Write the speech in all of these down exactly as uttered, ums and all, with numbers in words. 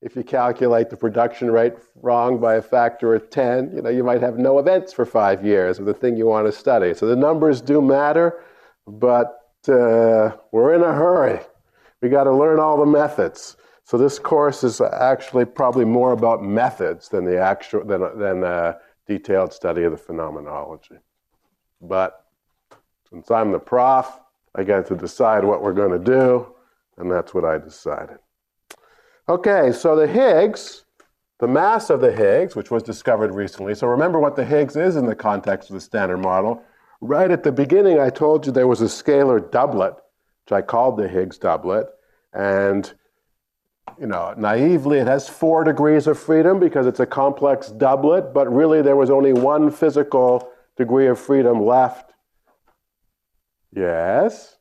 if you calculate the production rate wrong by a factor of ten, you know, you might have no events for five years of the thing you want to study. So the numbers do matter, but uh, we're in a hurry. We got to learn all the methods. So this course is actually probably more about methods than the actual than than a detailed study of the phenomenology. But since I'm the prof, I get to decide what we're going to do, and that's what I decided. Okay, so the Higgs, the mass of the Higgs, which was discovered recently. So remember what the Higgs is in the context of the Standard Model. Right at the beginning, I told you there was a scalar doublet, which I called the Higgs doublet. And, you know, naively, it has four degrees of freedom because it's a complex doublet, but really there was only one physical degree of freedom left. Yes?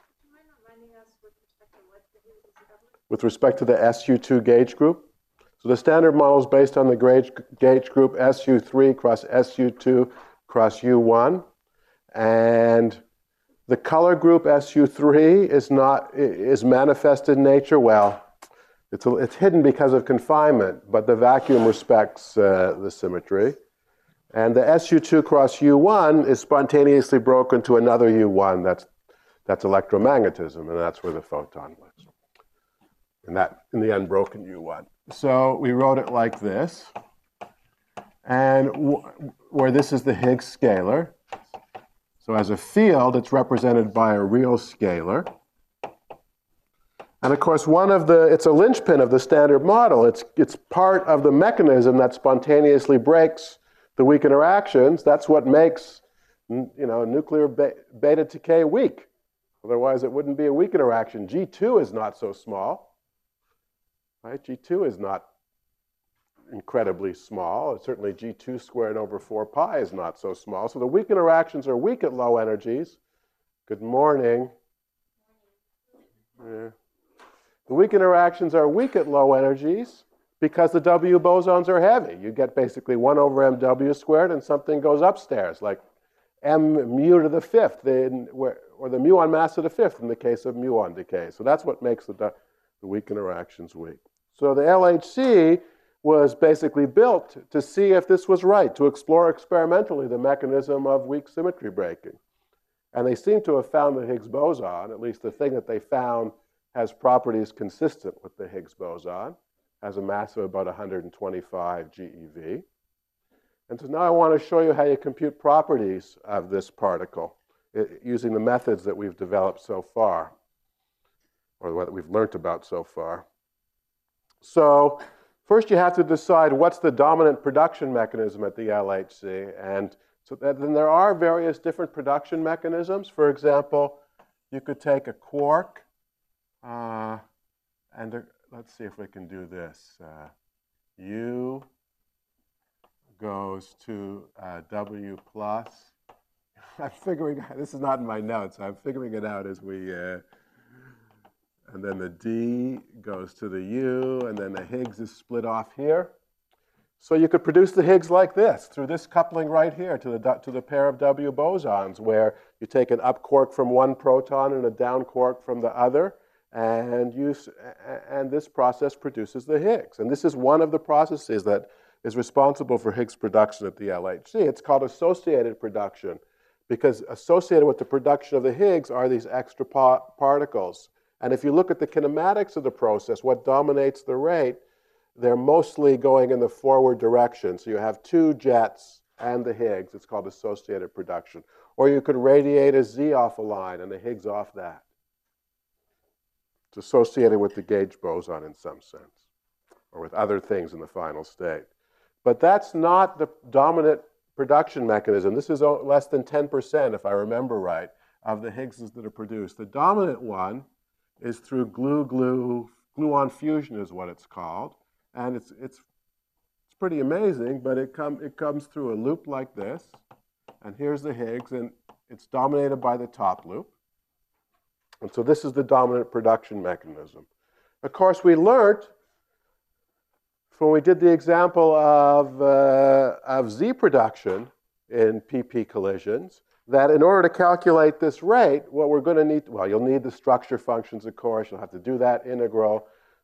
With respect to the S U two gauge group. So the Standard Model is based on the gauge, gauge group S U three cross S U two cross U one. And the color group S U three is not is manifested in nature. Well, it's, a, it's hidden because of confinement, but the vacuum respects uh, the symmetry. And the S U two cross U one is spontaneously broken to another U one. That's, that's electromagnetism, and that's where the photon lives. And that, in the unbroken U one. So we wrote it like this. And w where this is the Higgs scalar. So as a field, it's represented by a real scalar. And of course, one of the, it's a linchpin of the Standard Model. It's, it's part of the mechanism that spontaneously breaks the weak interactions. That's what makes, you know, nuclear beta decay weak. Otherwise, it wouldn't be a weak interaction. G two is not so small. Right? G two is not incredibly small. Certainly G two squared over four pi is not so small. So the weak interactions are weak at low energies. Good morning. Yeah. The weak interactions are weak at low energies because the W bosons are heavy. You get basically one over M W squared and something goes upstairs, like M mu to the fifth, in, or the muon mass to the fifth in the case of muon decay. So that's what makes the, the weak interactions weak. So the L H C was basically built to see if this was right, to explore experimentally the mechanism of weak symmetry breaking. And they seem to have found the Higgs boson, at least the thing that they found has properties consistent with the Higgs boson, has a mass of about one hundred twenty-five GeV. And so now I want to show you how you compute properties of this particle using the methods that we've developed so far, or what we've learned about so far. So first you have to decide what's the dominant production mechanism at the L H C. And so that, then there are various different production mechanisms. For example, you could take a quark, uh, and a, let's see if we can do this. Uh, U goes to uh, W plus. I'm figuring out, this is not in my notes, I'm figuring it out as we, uh, and then the D goes to the U, and then the Higgs is split off here. So you could produce the Higgs like this, through this coupling right here to the, to the pair of W bosons, where you take an up quark from one proton and a down quark from the other, and, you, and this process produces the Higgs. And this is one of the processes that is responsible for Higgs production at the L H C. It's called associated production, because associated with the production of the Higgs are these extra pa particles. And if you look at the kinematics of the process, what dominates the rate, they're mostly going in the forward direction. So you have two jets and the Higgs. It's called associated production. Or you could radiate a Z off a line and the Higgs off that. It's associated with the gauge boson in some sense, or with other things in the final state. But that's not the dominant production mechanism. This is less than ten percent, if I remember right, of the Higgses that are produced. The dominant one is through glue-glue, gluon fusion is what it's called. And it's, it's, it's pretty amazing, but it, come, it comes through a loop like this. And here's the Higgs, and it's dominated by the top loop. And so this is the dominant production mechanism. Of course, we learned when we did the example of, uh, of Z production in P P collisions, that in order to calculate this rate, what we're going to need, well, you'll need the structure functions, of course. You'll have to do that integral.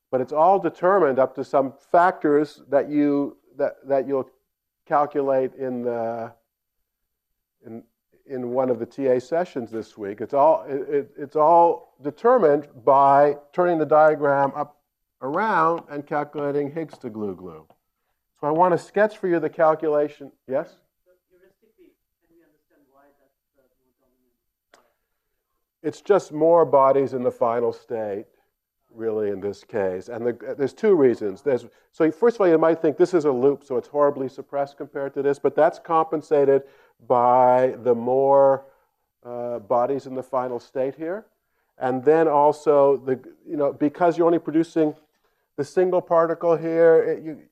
but it's all determined up to some factors that you that that you'll calculate in the in in one of the T A sessions this week. It's all it, it, it's all determined by turning the diagram up around and calculating Higgs to glue glue. So I want to sketch for you the calculation. Yes? So heuristically, can we understand why that's the more dominant? It's just more bodies in the final state, really, in this case. And the, there's two reasons. There's, so first of all, you might think this is a loop, so it's horribly suppressed compared to this, but that's compensated by the more uh, bodies in the final state here. And then also, the you know, because you're only producing the single particle here, it, you,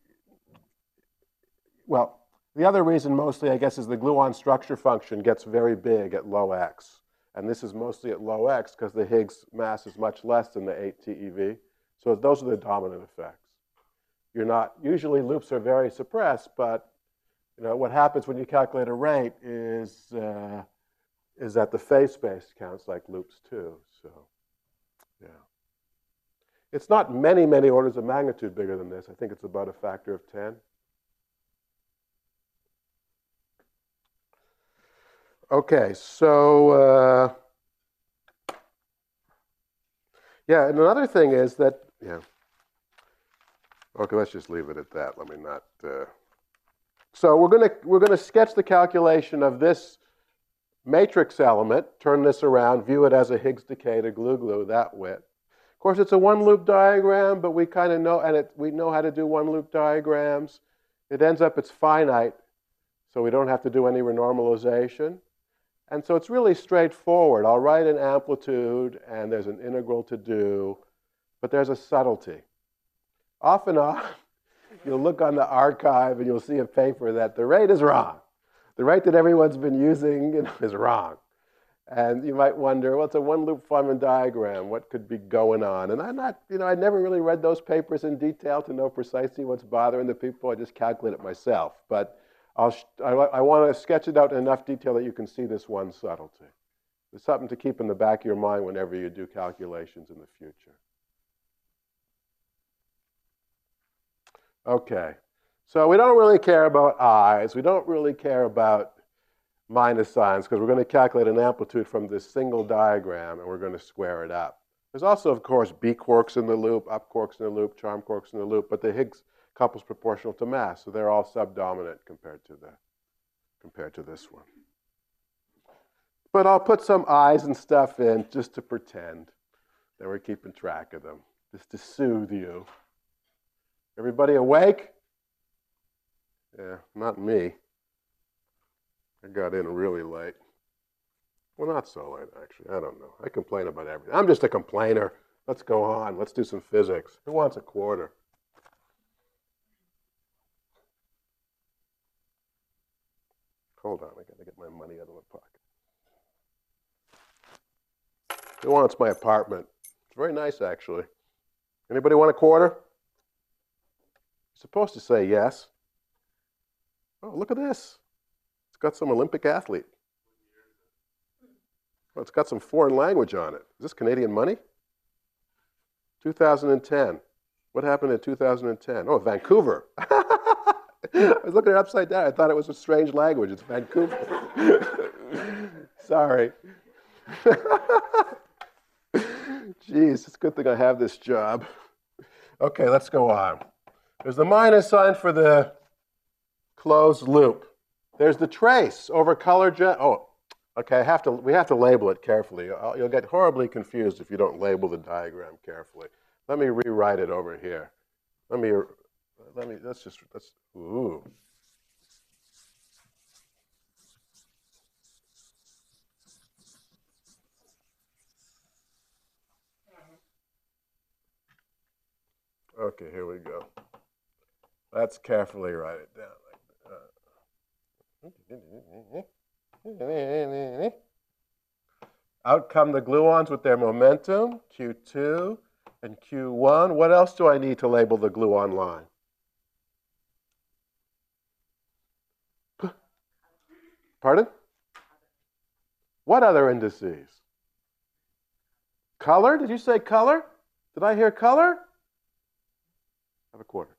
well, the other reason mostly, I guess, is the gluon structure function gets very big at low x. And this is mostly at low x because the Higgs mass is much less than the eight T E V. So those are the dominant effects. You're not, usually loops are very suppressed, but you know, what happens when you calculate a rate is, uh, is that the phase space counts like loops too. So, yeah. It's not many, many orders of magnitude bigger than this. I think it's about a factor of ten. Okay, so uh, yeah, and another thing is that, yeah. Okay, let's just leave it at that. Let me not. Uh, so we're gonna we're gonna sketch the calculation of this matrix element. Turn this around, view it as a Higgs decay to glue glue that width. Of course, it's a one-loop diagram, but we kind of know, and it, we know how to do one-loop diagrams. It ends up it's finite, so we don't have to do any renormalization. And so it's really straightforward. I'll write an amplitude, and there's an integral to do, but there's a subtlety. Off and on, you'll look on the archive, and you'll see a paper that the rate is wrong. The rate that everyone's been using you know, is wrong. And you might wonder, well, it's a one-loop Feynman diagram. What could be going on? And I'm not, you know, I never really read those papers in detail to know precisely what's bothering the people. I just calculate it myself. But I'll, I, I want to sketch it out in enough detail that you can see this one subtlety. It's something to keep in the back of your mind whenever you do calculations in the future. Okay, so we don't really care about i's. We don't really care about minus signs because we're going to calculate an amplitude from this single diagram and we're going to square it up. There's also, of course, B quarks in the loop, up quarks in the loop, charm quarks in the loop, but the Higgs couple's proportional to mass, so they're all subdominant compared to the compared to this one. But I'll put some i's and stuff in just to pretend that we're keeping track of them, just to soothe you. Everybody awake? Yeah, not me. I got in really late. Well, not so late, actually. I don't know. I complain about everything. I'm just a complainer. Let's go on. Let's do some physics. Who wants a quarter? Hold on. I got to get my money out of my pocket. Who wants my apartment? It's very nice, actually. Anybody want a quarter? You're supposed to say yes. Oh, look at this. It's got some Olympic athlete. Well, it's got some foreign language on it. Is this Canadian money? two thousand ten. What happened in two thousand ten? Oh, Vancouver. I was looking at it upside down. I thought it was a strange language. It's Vancouver. Sorry. Geez, it's a good thing I have this job. Okay, let's go on. There's the minus sign for the closed loop. There's the trace over color. Oh, okay. I have to. We have to label it carefully. You'll get horribly confused if you don't label the diagram carefully. Let me rewrite it over here. Let me. Let me. Let's just. Let's. Ooh. Okay, here we go. Let's carefully write it down. Out come the gluons with their momentum, Q two and Q one. What else do I need to label the gluon line? Pardon? What other indices? Color? Did you say color? Did I hear color? Have a quarter.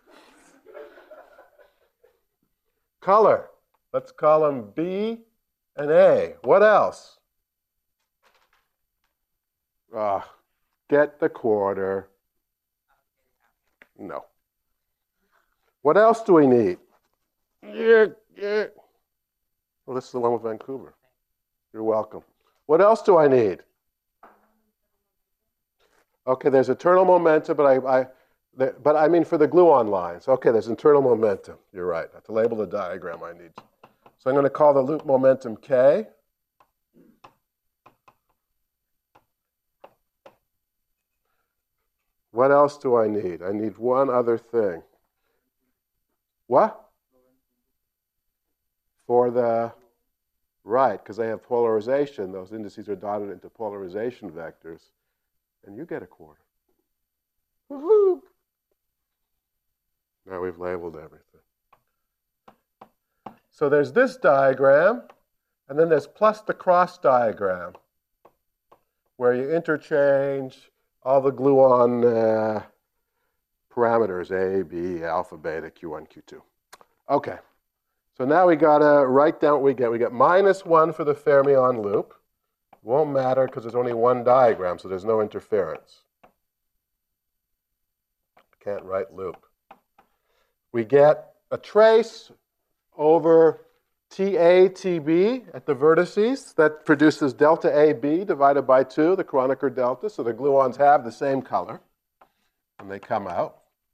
Color. Let's call them B and A. What else? Ah, get the quarter. No. What else do we need? Yeah, yeah. Well, this is the one with Vancouver. You're welcome. What else do I need? Okay, there's internal momentum, but I, I the, but I mean for the gluon lines. Okay, there's internal momentum. You're right. I have to label the diagram I need. So I'm going to call the loop momentum K. What else do I need? I need one other thing. What? For the, right, because they have polarization. Those indices are dotted into polarization vectors. And you get a quarter. Woohoo! Now we've labeled everything. So there's this diagram, and then there's plus the cross diagram, where you interchange all the gluon uh, parameters, A, B, alpha, beta, Q one, Q two. Okay, so now we got to write down what we get. We get minus one for the fermion loop. Won't matter because there's only one diagram, so there's no interference. Can't write loop. We get a trace over T A, T B at the vertices. That produces delta A B divided by two, the Kronecker delta. So the gluons have the same color when they come out.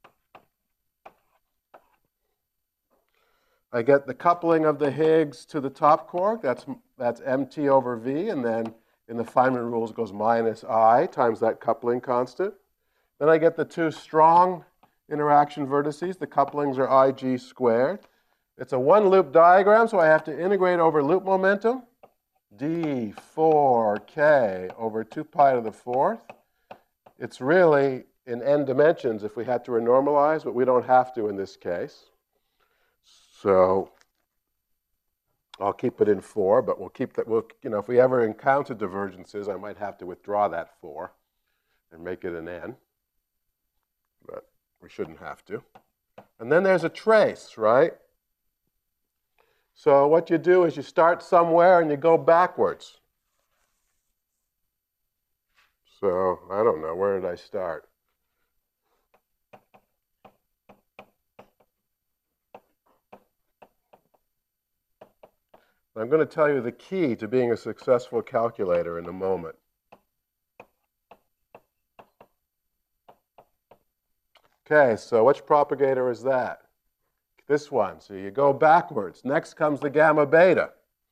I get the coupling of the Higgs to the top quark. That's, that's M T over V. And then in the Feynman rules, it goes minus I times that coupling constant. Then I get the two strong interaction vertices. The couplings are I G squared. It's a one-loop diagram, so I have to integrate over loop momentum. D four K over two pi to the fourth. It's really in n dimensions if we had to renormalize, but we don't have to in this case. So I'll keep it in four, but we'll keep that. We'll, you know, if we ever encounter divergences, I might have to withdraw that four and make it an n. But we shouldn't have to. And then there's a trace, right? So what you do is you start somewhere and you go backwards. So I don't know, where did I start? I'm going to tell you the key to being a successful calculator in a moment. Okay, so which propagator is that? This one. So you go backwards. Next comes the gamma beta.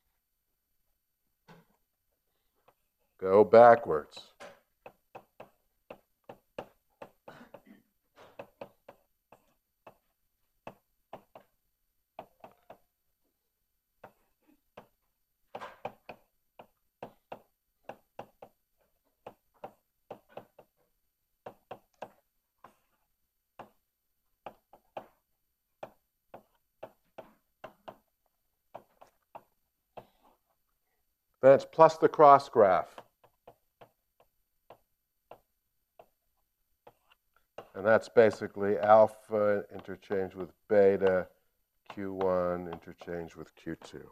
Go backwards. Then it's plus the cross graph. And that's basically alpha interchange with beta, Q one interchange with Q two.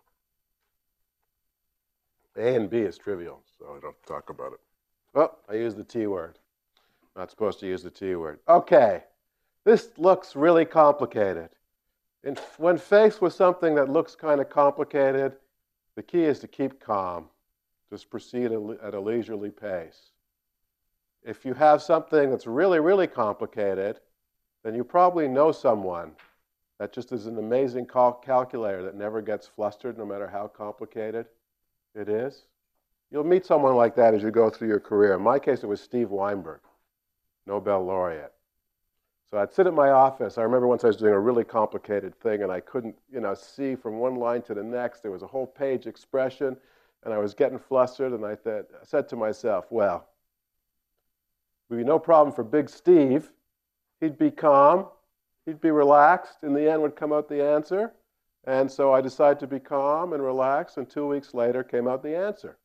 A and B is trivial, so I don't talk about it. Oh, I used the T word. Not supposed to use the T word. Okay, this looks really complicated. And when faced with something that looks kind of complicated, the key is to keep calm. Just proceed at a leisurely pace. If you have something that's really, really complicated, then you probably know someone that just is an amazing cal calculator that never gets flustered no matter how complicated it is. You'll meet someone like that as you go through your career. In my case, it was Steve Weinberg, Nobel laureate. So I'd sit at my office. I remember once I was doing a really complicated thing and I couldn't, you know, see from one line to the next. There was a whole page expression and I was getting flustered and I th I said to myself, well, it would be no problem for Big Steve. He'd be calm. He'd be relaxed. In the end would come out the answer. And so I decided to be calm and relaxed and two weeks later came out the answer.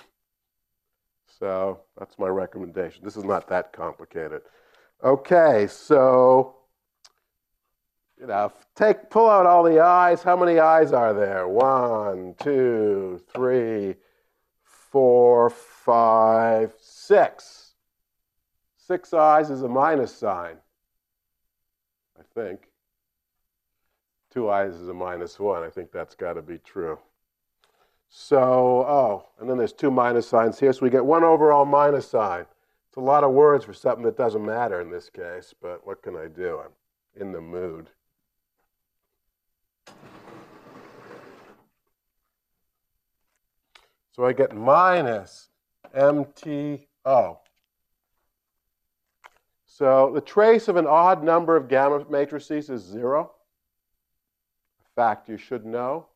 So that's my recommendation. This is not that complicated. Okay, so You know, take, pull out all the i's. How many i's are there? One, two, three, four, five, six. Six i's is a minus sign, I think. Two i's is a minus one. I think that's got to be true. So, oh, and then there's two minus signs here. So we get one overall minus sign. It's a lot of words for something that doesn't matter in this case, but what can I do? I'm in the mood. So I get minus M T O. So the trace of an odd number of gamma matrices is zero. A fact you should know.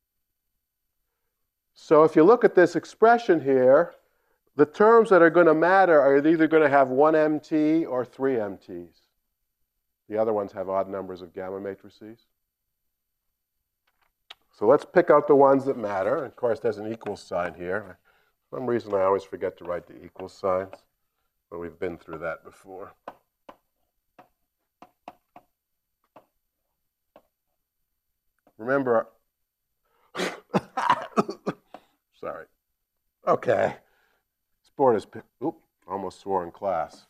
So if you look at this expression here, the terms that are going to matter are either going to have one M T or three M Ts. The other ones have odd numbers of gamma matrices. So let's pick out the ones that matter. Of course, there's an equal sign here. For some reason, I always forget to write the equal signs, but we've been through that before. Remember, sorry. Okay. Sport is, oop, almost swore in class.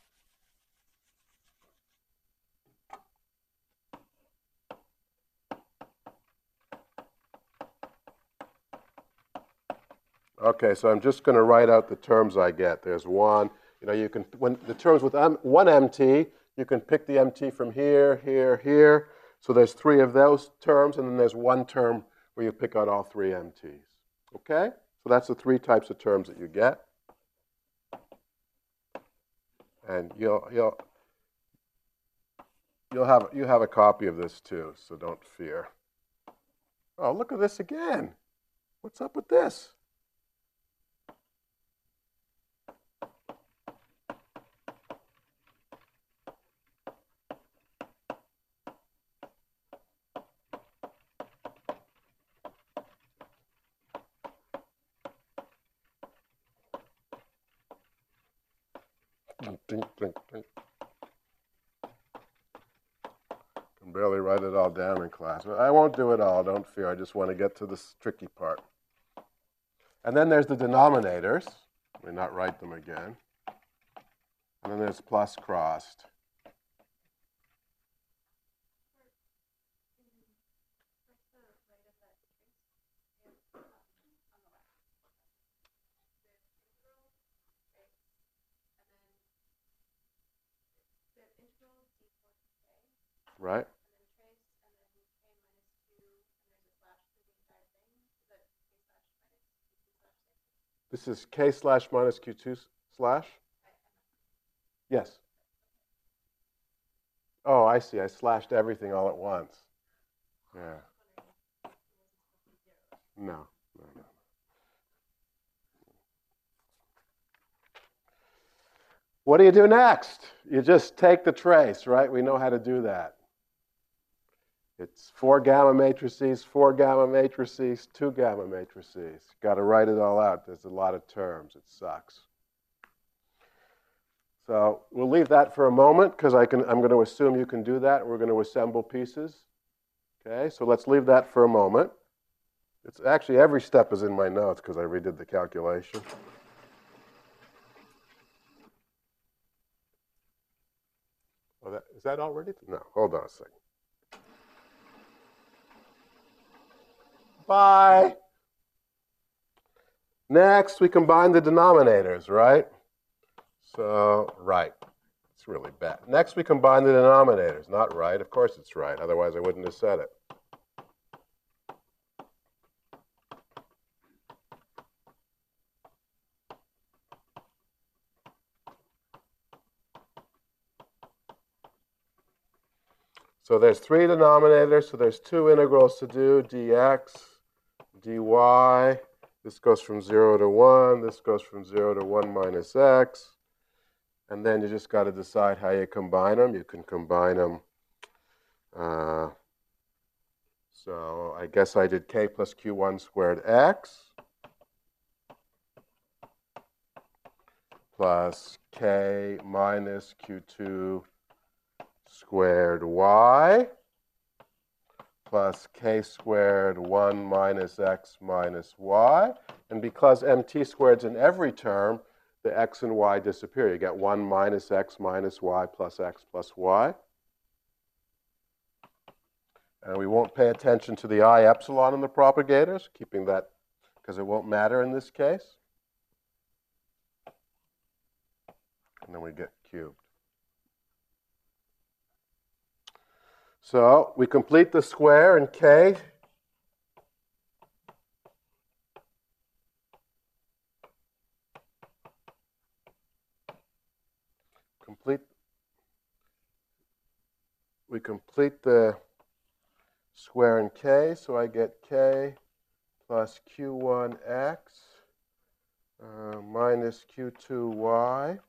Okay, so I'm just going to write out the terms I get. There's one. You know, you can, when the terms with M, one M T, you can pick the M T from here, here, here. So there's three of those terms, and then there's one term where you pick out all three M Ts. Okay? So that's the three types of terms that you get. And you'll, you'll, you'll have, you have a copy of this too, so don't fear. Oh, look at this again. What's up with this? Ding, ding, ding. Can barely write it all down in class. But I won't do it all, don't fear. I just want to get to this tricky part. And then there's the denominators. Let me not write them again. And then there's plus crossed. Right? This is K slash minus Q two slash? Yes. Oh, I see. I slashed everything all at once. Yeah. No, no, no. What do you do next? You just take the trace, right? We know how to do that. It's four gamma matrices, four gamma matrices, two gamma matrices. Got to write it all out. There's a lot of terms. It sucks. So we'll leave that for a moment because I can, I'm going to assume you can do that. We're going to assemble pieces. Okay, so let's leave that for a moment. It's actually, every step is in my notes because I redid the calculation. Oh, that, is that already? No, hold on a second. Bye. Next, we combine the denominators, right? So, right. It's really bad. Next, we combine the denominators. Not right. Of course it's right. Otherwise, I wouldn't have said it. So there's three denominators, so there's two integrals to do, dx, dy. This goes from zero to one. This goes from zero to one minus x. And then you just got to decide how you combine them. You can combine them. Uh, so I guess I did k plus q one squared x plus k minus q two squared y plus k squared one minus x minus y. And because mt squared's in every term, the x and y disappear. You get one minus x minus y plus x plus y. And we won't pay attention to the I epsilon in the propagators, keeping that because it won't matter in this case. And then we get cubed. So we complete the square in k. Complete. We complete the square in k, so I get k plus q one x uh, minus q two y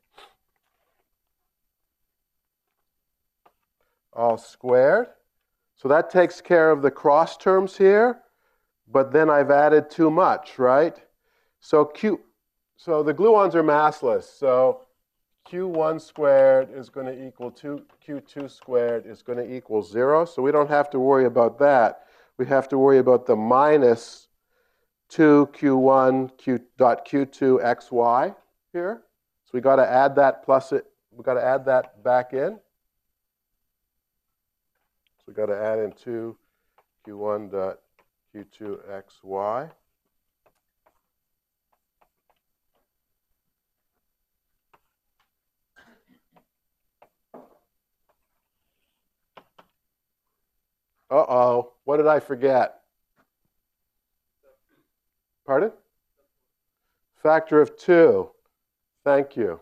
all squared. So that takes care of the cross terms here, but then I've added too much, right? So q, so the gluons are massless, so q one squared is going to equal two, q two squared is going to equal zero, so we don't have to worry about that. We have to worry about the minus two q one q dot q two xy here. So we got to add that plus it, we got to add that back in. So we got to add in two q one dot q two xy. Uh-oh, what did I forget? Pardon? Factor of two. Thank you.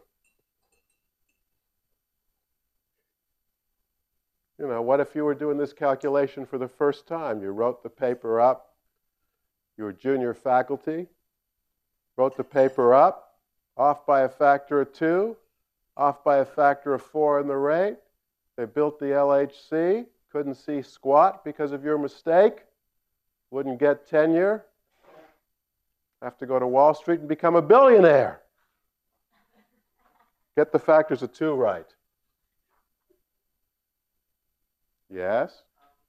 You know, what if you were doing this calculation for the first time? You wrote the paper up, you were junior faculty, wrote the paper up, off by a factor of two, off by a factor of four in the rate. They built the L H C, couldn't see squat because of your mistake, wouldn't get tenure, have to go to Wall Street and become a billionaire. Get the factors of two right. Yes?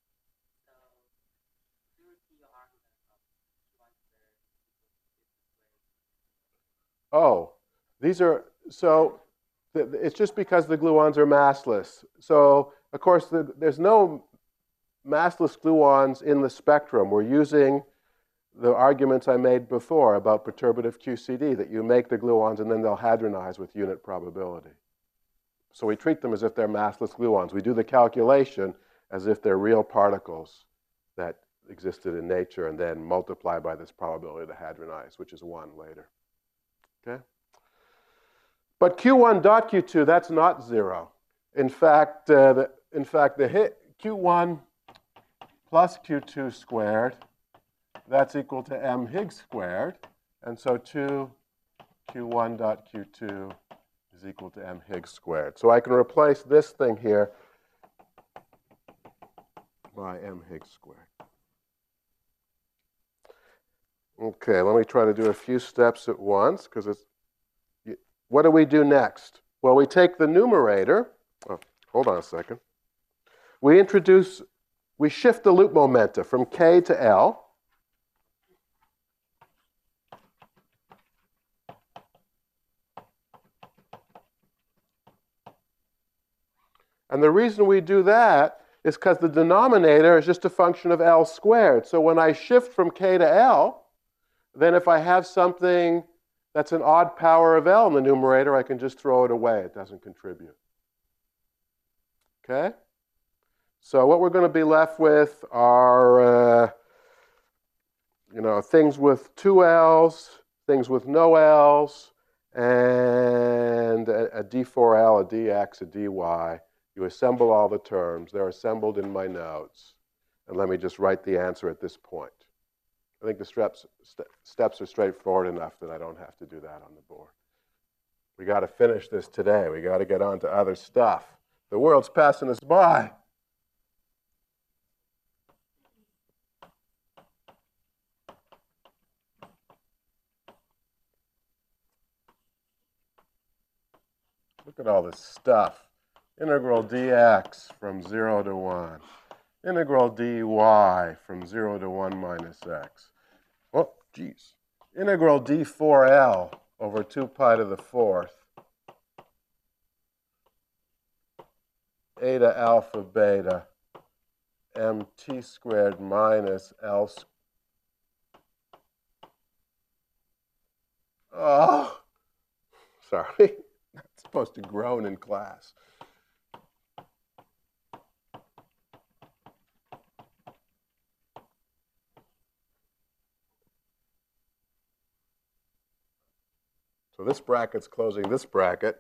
Oh, these are, so it's just because the gluons are massless. So, of course, the, there's no massless gluons in the spectrum. We're using the arguments I made before about perturbative Q C D, that you make the gluons and then they'll hadronize with unit probability. So we treat them as if they're massless gluons. We do the calculation as if they're real particles that existed in nature and then multiply by this probability to hadronize, which is one later. Okay? But q one dot q two, that's not zero. In fact, uh, the, in fact, the hit q one plus q two squared, that's equal to m Higgs squared. And so two q one dot q two is equal to m Higgs squared. So I can replace this thing here by m Higgs squared. Okay, let me try to do a few steps at once, because it's, what do we do next? Well, we take the numerator, oh, hold on a second. We introduce, we shift the loop momenta from K to L. And the reason we do that is because the denominator is just a function of L squared. So when I shift from K to L, then if I have something that's an odd power of L in the numerator, I can just throw it away. It doesn't contribute. Okay? So what we're going to be left with are, uh, you know, things with two L's, things with no L's, and a, a d four L, a dx, a dy. You assemble all the terms. They're assembled in my notes. And let me just write the answer at this point. I think the steps, st steps are straightforward enough that I don't have to do that on the board. We got to finish this today. We got to get on to other stuff. The world's passing us by. Look at all this stuff. Integral dx from zero to one. integral dy from zero to one minus x. Oh, geez. Integral d four L over two pi to the fourth eta alpha beta mt squared minus L squared. Oh, sorry. Not supposed to groan in class. So this bracket's closing this bracket.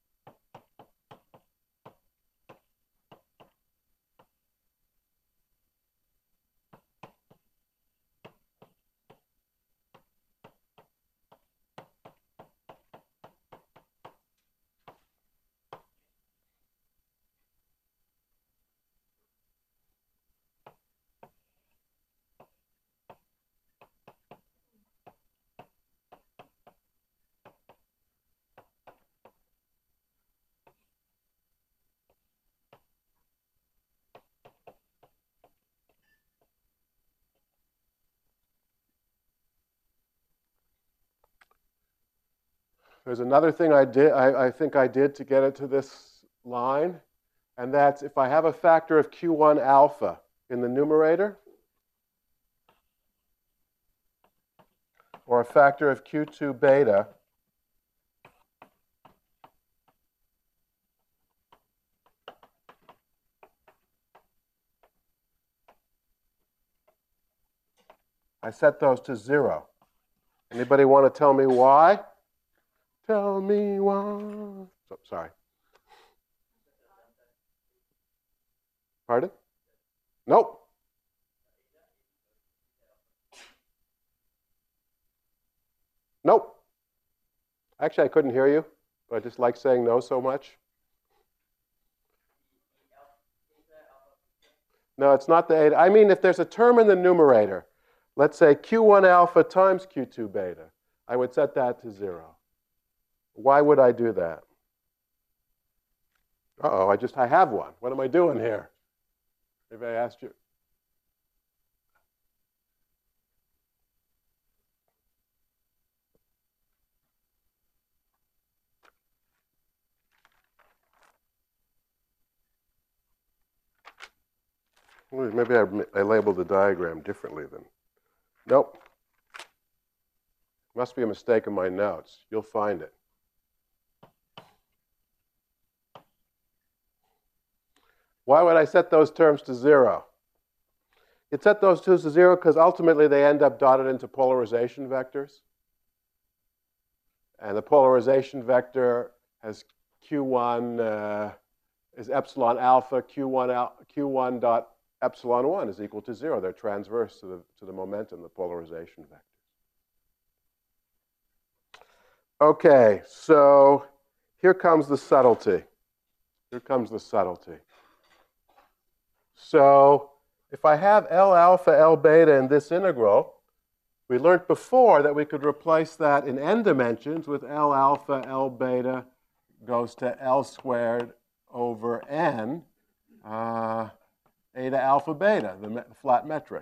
There's another thing I did, I, I think I did to get it to this line, and that's if I have a factor of Q one alpha in the numerator, or a factor of Q two beta, I set those to zero. Anybody want to tell me why? Tell me why. Oh, sorry. Pardon? Nope. Nope. Actually, I couldn't hear you, but I just like saying no so much. No, it's not the eta. I mean, if there's a term in the numerator, let's say Q one alpha times Q two beta, I would set that to zero. Why would I do that? Uh-oh, I just, I have one. What am I doing here? If I asked you. Well, maybe I, I labeled the diagram differently then. Nope. Must be a mistake in my notes. You'll find it. Why would I set those terms to zero? You'd set those two to zero because ultimately they end up dotted into polarization vectors. And the polarization vector has Q one uh, is epsilon alpha, Q one, al Q one dot epsilon one is equal to zero. They're transverse to the, to the momentum, the polarization vectors. Okay, so here comes the subtlety. Here comes the subtlety. So if I have L alpha, L beta in this integral, we learned before that we could replace that in n dimensions with L alpha, L beta goes to L squared over n uh, eta alpha beta, the, the flat metric.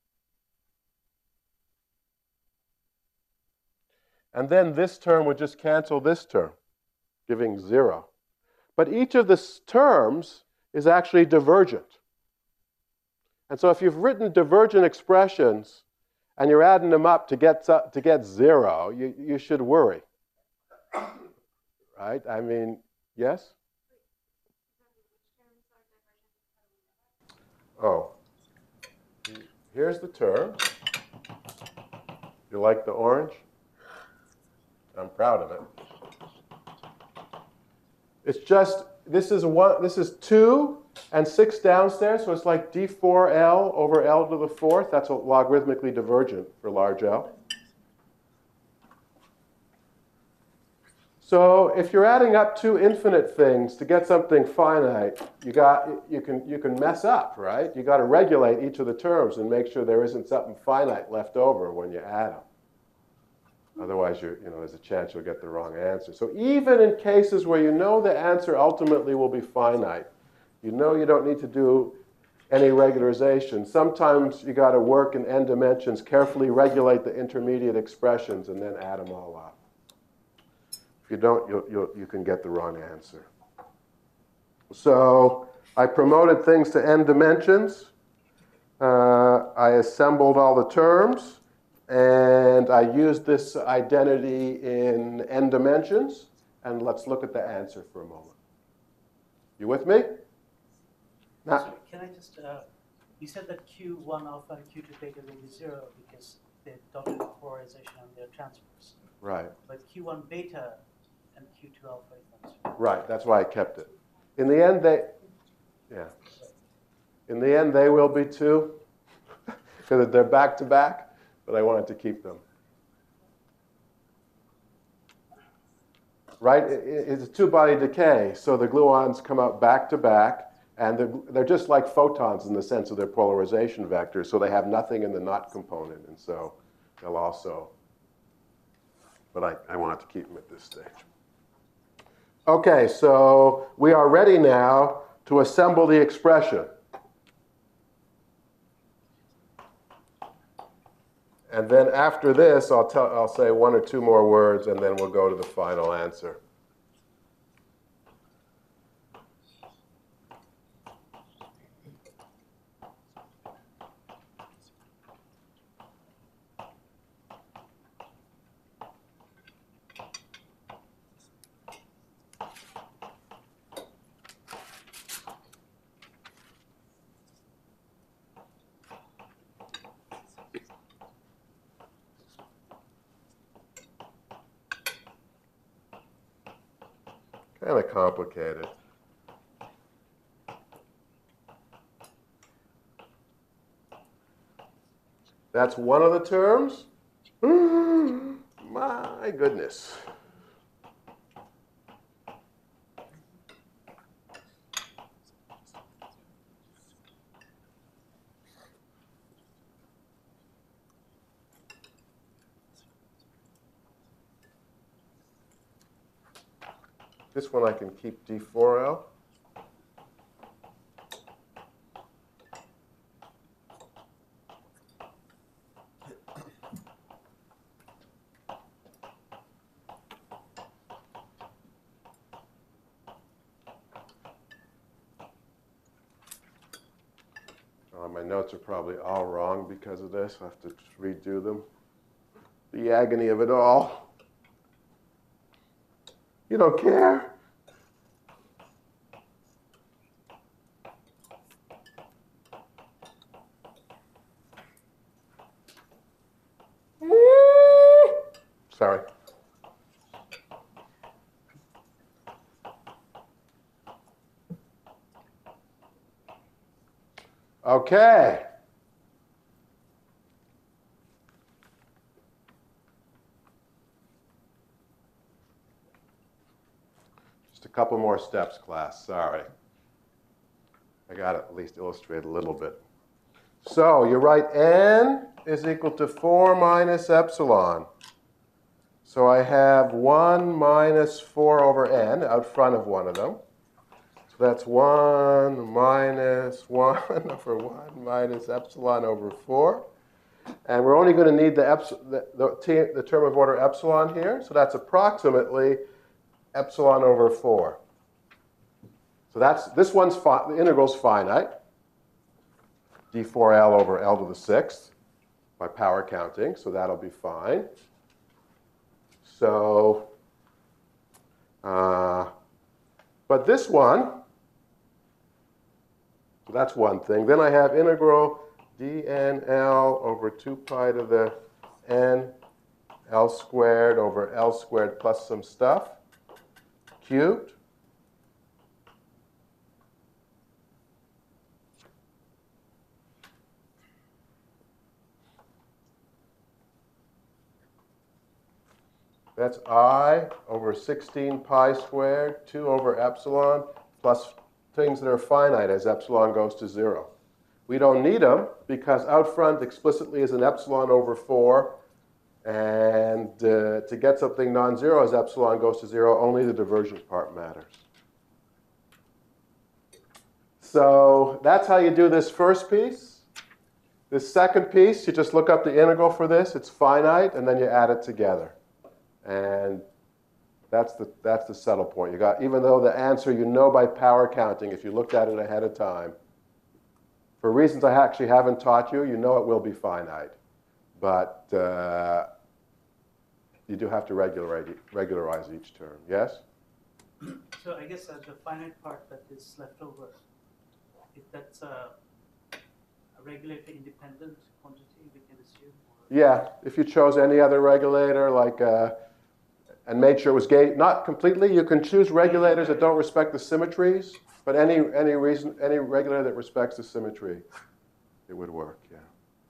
And then this term would just cancel this term, giving zero. But each of the terms is actually divergent. And so if you've written divergent expressions and you're adding them up to get, to get zero, you, you should worry. Right? I mean, yes? Oh. Here's the term. You like the orange? I'm proud of it. It's just, this is one, this is two and six downstairs, so it's like d four L over L to the fourth. That's logarithmically divergent for large L. So if you're adding up two infinite things to get something finite, you got you can you can mess up, right? You got to regulate each of the terms and make sure there isn't something finite left over when you add them. Otherwise, you're, you know, there's a chance you'll get the wrong answer. So even in cases where you know the answer ultimately will be finite, you know you don't need to do any regularization. Sometimes you got to work in n dimensions, carefully regulate the intermediate expressions, and then add them all up. If you don't, you'll, you'll, you can get the wrong answer. So I promoted things to n dimensions. Uh, I assembled all the terms, and I used this identity in n dimensions. And let's look at the answer for a moment. You with me? Now, So can I just, uh, you said that Q one alpha and Q two beta will be zero because they don't do the polarization on their transfers. right, But Q one beta and Q two alpha is not zero. right. That's why I kept it. In the end, they, yeah. In the end, they will be too, because they're back to back. But I wanted to keep them. Right? It's a two-body decay, so the gluons come out back to back, and they're, they're just like photons in the sense of their polarization vectors, so they have nothing in the not component, and so they'll also, but I, I wanted to keep them at this stage. Okay, so we are ready now to assemble the expression. And then after this, I'll, tell, I'll say one or two more words, and then we'll go to the final answer. Kind of complicated. That's one of the terms? My goodness. This one I can keep D four L. Uh, my notes are probably all wrong because of this. I have to redo them. The agony of it all. You don't care? Sorry. Okay. Just a couple more steps, class. Sorry. I got to at least illustrate a little bit. So you write n is equal to four minus epsilon. So I have one minus four over n out front of one of them. So that's one minus one over one minus epsilon over four. And we're only going to need the, the, the, the term of order epsilon here. So that's approximately epsilon over four. So that's, this one's, fi the integral's finite. D four L over L to the sixth by power counting. So that'll be fine. So, uh, but this one, so that's one thing. Then I have integral dnl over two pi to the n L squared over L squared plus some stuff cubed. That's I over sixteen pi squared, two over epsilon, plus things that are finite as epsilon goes to zero. We don't need them because out front explicitly is an epsilon over four. And uh, to get something non-zero as epsilon goes to zero, only the divergent part matters. So that's how you do this first piece. This second piece, you just look up the integral for this. It's finite, and then you add it together. And that's the, that's the settle point. You got, even though the answer you know by power counting, if you looked at it ahead of time, for reasons I actually haven't taught you, you know it will be finite. But uh, you do have to regularize, regularize each term. Yes? So I guess uh, the finite part that is left over, if that's a, a regulator independent quantity, we can assume? Or? Yeah, if you chose any other regulator, like, uh, and made sure it was gauge, not completely, you can choose regulators that don't respect the symmetries, but any, any reason, any regulator that respects the symmetry, it would work, yeah.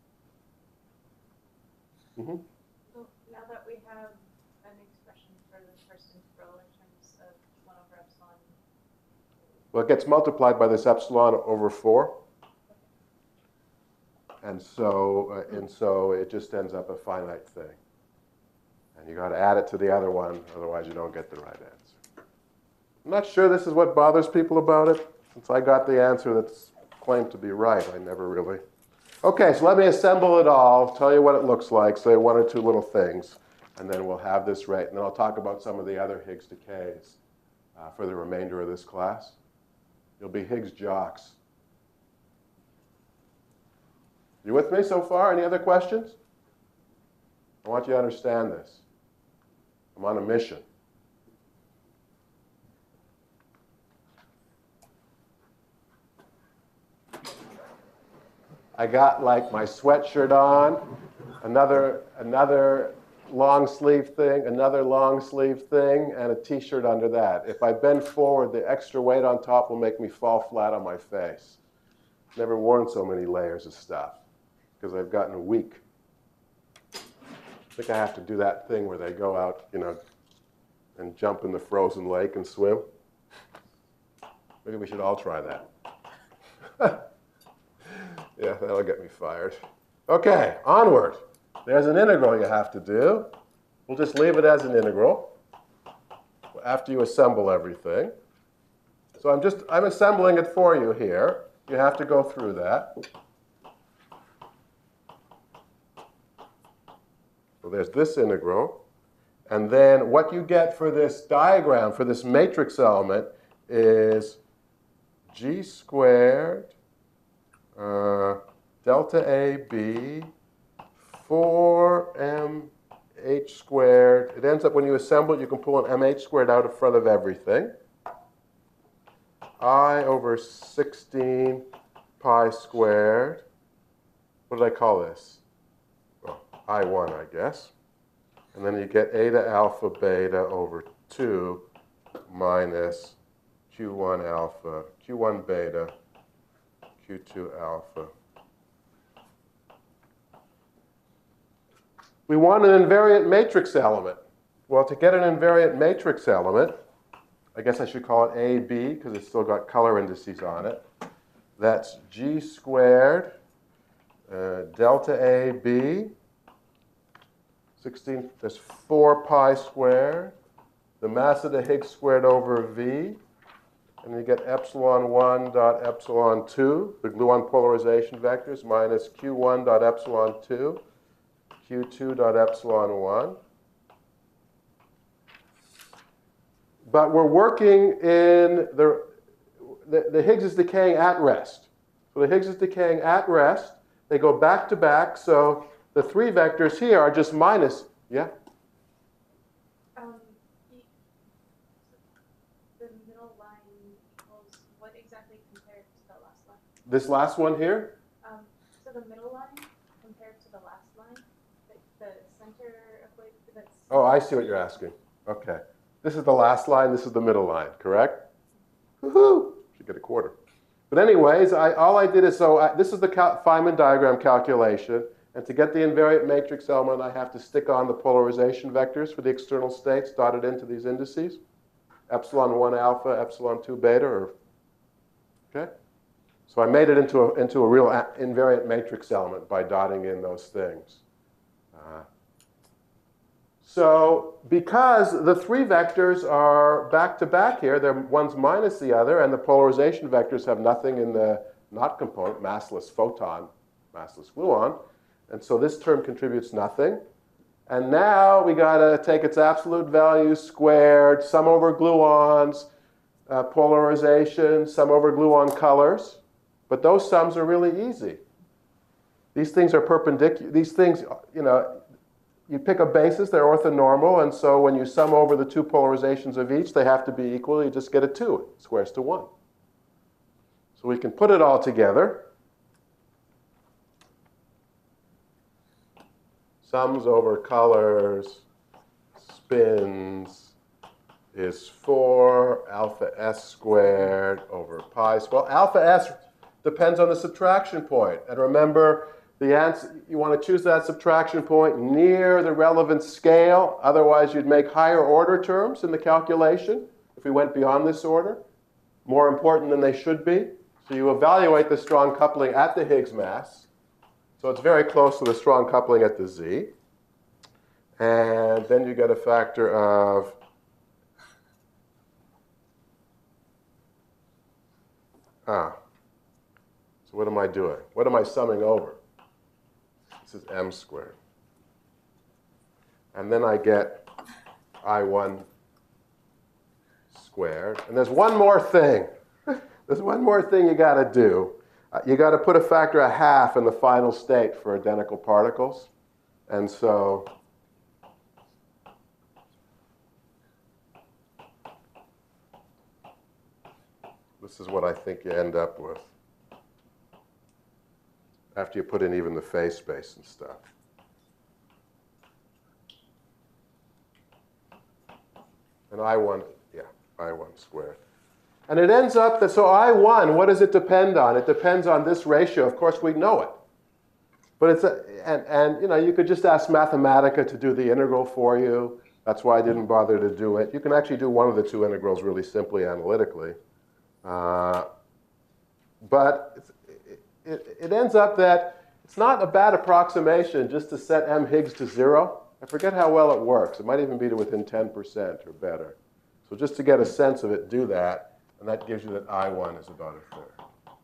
Mm-hmm. So now that we have an expression for the first integral in terms of one over epsilon. Well, it gets multiplied by this epsilon over four. And so, uh, and so it just ends up a finite thing. And you got to add it to the other one, otherwise you don't get the right answer. I'm not sure this is what bothers people about it. Since I got the answer that's claimed to be right, I never really. Okay, so let me assemble it all, tell you what it looks like, say one or two little things, and then we'll have this rate. And then I'll talk about some of the other Higgs decays uh, for the remainder of this class. You'll be Higgs jocks. You with me so far? Any other questions? I want you to understand this. I'm on a mission. I got like my sweatshirt on, another, another long sleeve thing, another long sleeve thing, and a t-shirt under that. If I bend forward, the extra weight on top will make me fall flat on my face. Never worn so many layers of stuff because I've gotten weak. I think I have to do that thing where they go out, you know, and jump in the frozen lake and swim. Maybe we should all try that. Yeah, that'll get me fired. Okay, onward. There's an integral you have to do. We'll just leave it as an integral after you assemble everything. So I'm just, I'm assembling it for you here. You have to go through that. So there's this integral. And then what you get for this diagram, for this matrix element, is g squared uh, delta A B four M H squared. It ends up, when you assemble it, you can pull an M H squared out in front of everything. I over sixteen pi squared. What did I call this? Well, I one, I guess. And then you get eta alpha beta over two minus Q one alpha, Q one beta, Q two alpha. We want an invariant matrix element. Well, to get an invariant matrix element, I guess I should call it A B because it's still got color indices on it. That's G squared uh, delta A B. sixteen, there's four pi squared. The mass of the Higgs squared over V. And you get epsilon one dot epsilon two, the gluon polarization vectors, minus Q one dot epsilon two, Q two dot epsilon one. But we're working in the, the, the Higgs is decaying at rest. So the Higgs is decaying at rest. They go back to back, so the three vectors here are just minus, yeah? Um, the middle line equals what exactly compared to the last line? This last one here? Um, so the middle line compared to the last line, the, the center equation, that's... Oh, I see what you're asking. Okay. This is the last line, this is the middle line, correct? Woohoo! Should get a quarter. But anyways, I, all I did is, so I, this is the cal Feynman diagram calculation. And to get the invariant matrix element, I have to stick on the polarization vectors for the external states dotted into these indices. Epsilon one alpha, epsilon two beta, or, okay? So I made it into a, into a real invariant matrix element by dotting in those things. Uh, So because the three vectors are back to back here, they're one's minus the other, and the polarization vectors have nothing in the not component, massless photon, massless gluon. And so this term contributes nothing. And now we got to take its absolute value squared, sum over gluons, uh, polarization, sum over gluon colors. But those sums are really easy. These things are perpendicular. These things, you know, you pick a basis, they're orthonormal, and so when you sum over the two polarizations of each, they have to be equal. You just get a two. It squares to one. So we can put it all together. Sums over colors, spins, is four alpha s squared over pi. Well, alpha s depends on the subtraction point. And remember, the answer, you want to choose that subtraction point near the relevant scale. Otherwise, you'd make higher order terms in the calculation if we went beyond this order, more important than they should be. So you evaluate the strong coupling at the Higgs mass. So it's very close to the strong coupling at the Z. And then you get a factor of ah. So what am I doing? What am I summing over? This is m squared. And then I get I one squared. And there's one more thing. There's one more thing you got to do. Uh, you got to put a factor of half in the final state for identical particles. And so this is what I think you end up with after you put in even the phase space and stuff. And I one, yeah, I one squared. And it ends up that, so I one, what does it depend on? It depends on this ratio. Of course, we know it. But it's, a, and, and you know, you could just ask Mathematica to do the integral for you. That's why I didn't bother to do it. You can actually do one of the two integrals really simply analytically. Uh, but it's, it, it, it ends up that it's not a bad approximation just to set m Higgs to zero. I forget how well it works. It might even be to within ten percent or better. So just to get a sense of it, do that. And that gives you that I one is about a third.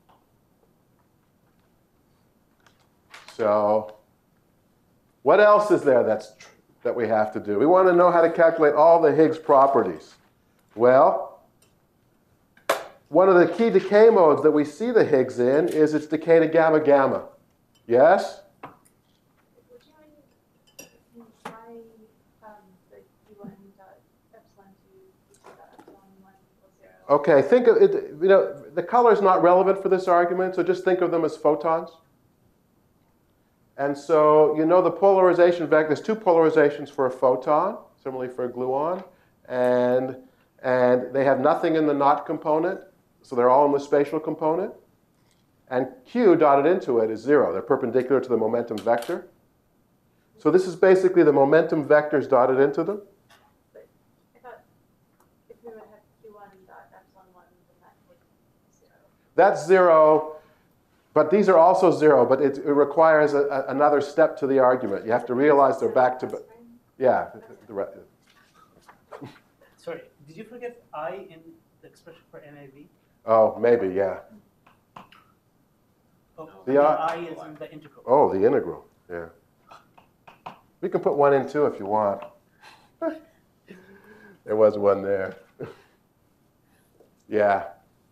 So what else is there that's tr that we have to do? We want to know how to calculate all the Higgs properties. Well, one of the key decay modes that we see the Higgs in is its decay to gamma gamma. Yes? Would you try um, the U one dot epsilon two equals dot epsilon one equals zero? Okay, think of it, you know, the color is not relevant for this argument, so just think of them as photons. And so you know the polarization vector, there's two polarizations for a photon, similarly for a gluon, and, and they have nothing in the not component, so they're all in the spatial component. And Q dotted into it is zero. They're perpendicular to the momentum vector. So this is basically the momentum vectors dotted into them. But I thought if we would have Q one dot epsilon one, then that would be zero. That's zero, but these are also zero, but it, it requires a, a, another step to the argument. You have to realize they're back to, yeah. The, the, Sorry, did you forget I in the expression for M A V? oh, maybe, yeah. Oh, The the I- I is in the integral. Oh, the integral, yeah. We can put one in too if you want. There was one there. Yeah.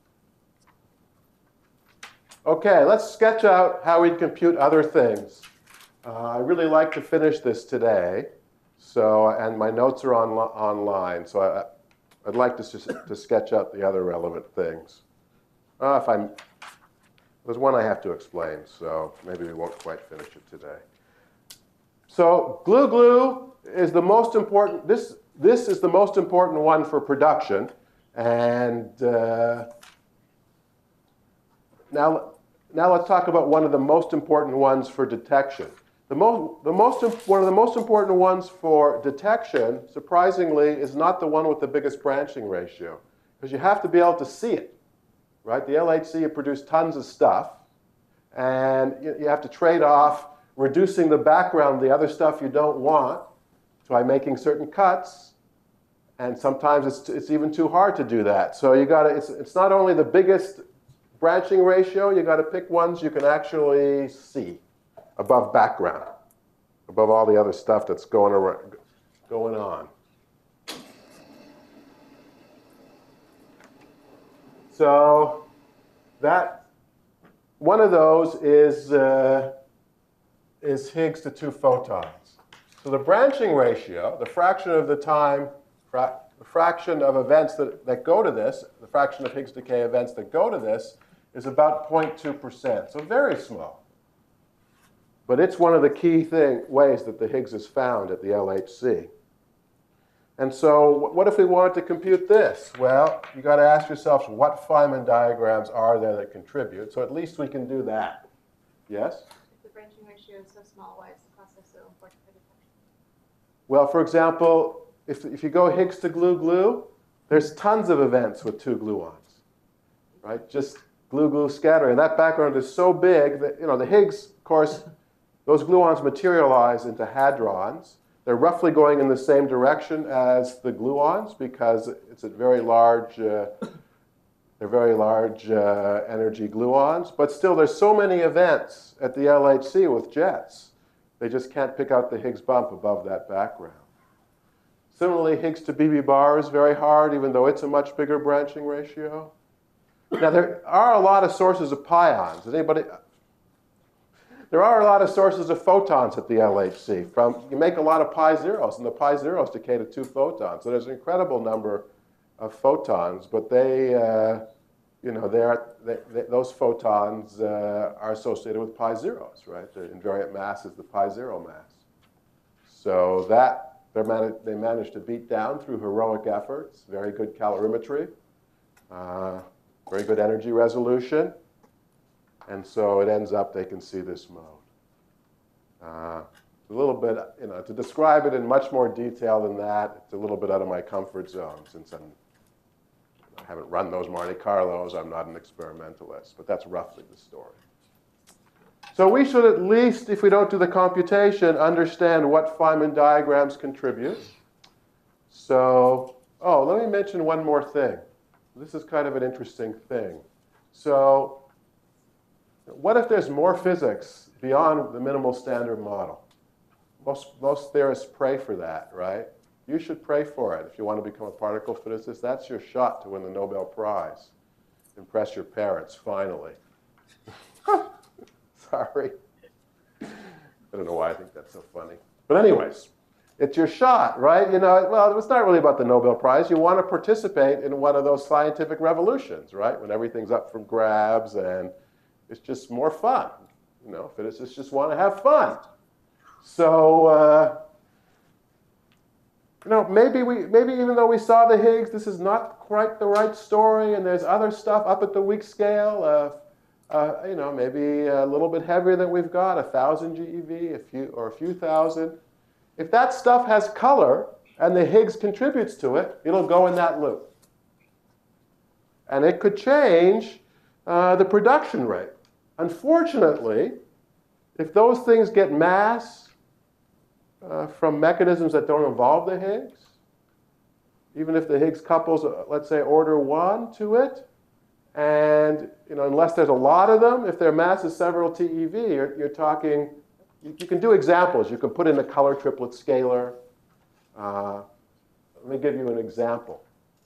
Okay, let's sketch out how we'd compute other things. Uh, I really like to finish this today, so and my notes are on, online, so I, I'd like to, to sketch out the other relevant things. Uh, if I'm, there's one I have to explain, so maybe we won't quite finish it today. So glue glue is the most important, this, this is the most important one for production. And uh, now, now let's talk about one of the most important ones for detection. The, mo the most, one of the most important ones for detection, surprisingly, is not the one with the biggest branching ratio, because you have to be able to see it, right? The L H C, you produce tons of stuff, and you, you have to trade off reducing the background, the other stuff you don't want, by making certain cuts, and sometimes it's, it's even too hard to do that. So you got to, it's, it's not only the biggest branching ratio, you got to pick ones you can actually see above background, above all the other stuff that's going around, going on. So that one of those is uh, is Higgs to two photons. So the branching ratio, the fraction of the time, fra the fraction of events that, that go to this, the fraction of Higgs decay events that go to this, is about zero point two percent. So very small. But it's one of the key thing, ways that the Higgs is found at the L H C. And so what if we wanted to compute this? Well, you got to ask yourselves, what Feynman diagrams are there that contribute? So at least we can do that. Yes? If the branching ratio is so small, why is the process so important for detection? Well, for example, if, if you go Higgs to glue-glue, there's tons of events with two gluons, right? Just glue-glue scattering. And that background is so big that, you know, the Higgs, of course, those gluons materialize into hadrons. They're roughly going in the same direction as the gluons because it's at very large, uh, they're very large uh, energy gluons. But still, there's so many events at the L H C with jets. They just can't pick out the Higgs bump above that background. Similarly, Higgs to B B bar is very hard, even though it's a much bigger branching ratio. Now, there are a lot of sources of pions. Does anybody... There are a lot of sources of photons at the L H C. From, you make a lot of pi zeros, and the pi zeros decay to two photons. So there's an incredible number of photons, but they, uh, you know, they're, they, they, those photons uh, are associated with pi zeros, right? The invariant mass is the pi zero mass. So that they're man they managed to beat down through heroic efforts, very good calorimetry, uh, very good energy resolution. And so it ends up they can see this mode. Uh, a little bit, you know, to describe it in much more detail than that, it's a little bit out of my comfort zone since I'm, I haven't run those Monte Carlos. I'm not an experimentalist, but that's roughly the story. So we should at least, if we don't do the computation, understand what Feynman diagrams contribute. So, oh, let me mention one more thing. This is kind of an interesting thing. So, what if there's more physics beyond the minimal standard model? Most, most theorists pray for that, right? You should pray for it if you want to become a particle physicist. That's your shot to win the Nobel Prize. Impress your parents, finally. Sorry. I don't know why I think that's so funny. But anyways, it's your shot, right? You know, well, it's not really about the Nobel Prize. You want to participate in one of those scientific revolutions, right? When everything's up for grabs and it's just more fun. You know, physicists just want to have fun. So, uh, you know, maybe we, maybe even though we saw the Higgs, this is not quite the right story, and there's other stuff up at the weak scale. Uh, uh, you know, maybe a little bit heavier than we've got, a thousand GeV, a few or a few thousand. If that stuff has color and the Higgs contributes to it, it'll go in that loop, and it could change uh, the production rate. Unfortunately, if those things get mass uh, from mechanisms that don't involve the Higgs, even if the Higgs couples, uh, let's say, order one to it, and you know, unless there's a lot of them, if their mass is several TeV, you're, you're talking, you, you can do examples. You can put in a color triplet scalar. Uh, let me give you an example.